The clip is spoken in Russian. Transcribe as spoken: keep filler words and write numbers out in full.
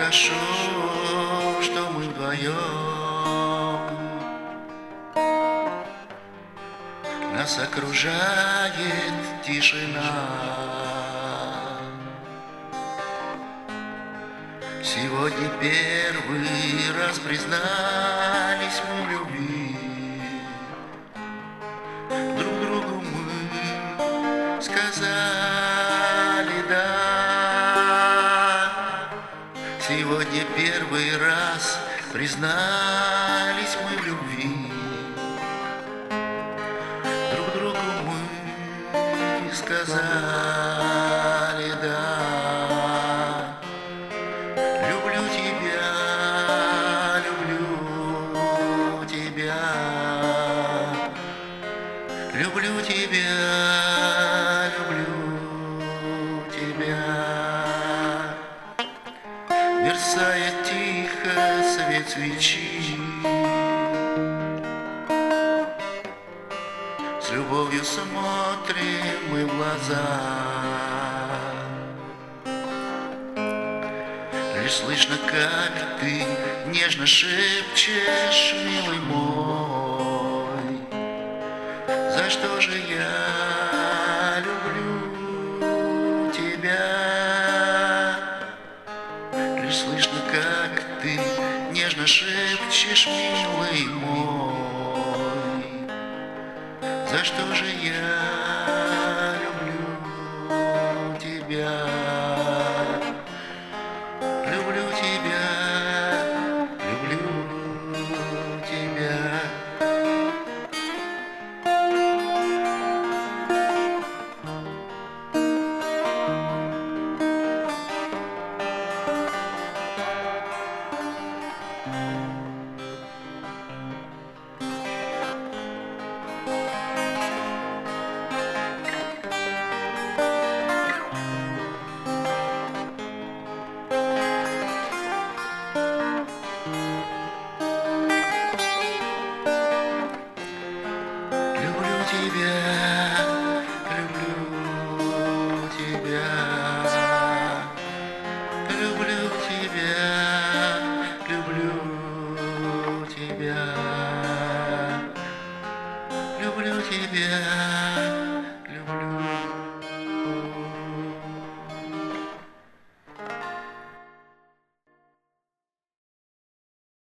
хорошо, что мы вдвоем. Нас окружает тишина. Сегодня первый раз признались мы в любви. Друг другу мы сказали да. Сегодня первый раз признались мы в любви. Друг другу мы сказали да. Люблю тебя, люблю тебя, люблю тебя, люблю тебя. Мерцает тихо свет свечи, с любовью смотрим мы в глаза. Лишь слышно, как ты нежно шепчешь, милый мой, за что же я люблю тебя. Лишь слышно, как ты нежно шепчешь, милый мой, за что же я люблю тебя. Люблю тебя, люблю тебя. Тебя, люблю тебя, люблю тебя, люблю тебя, люблю тебя.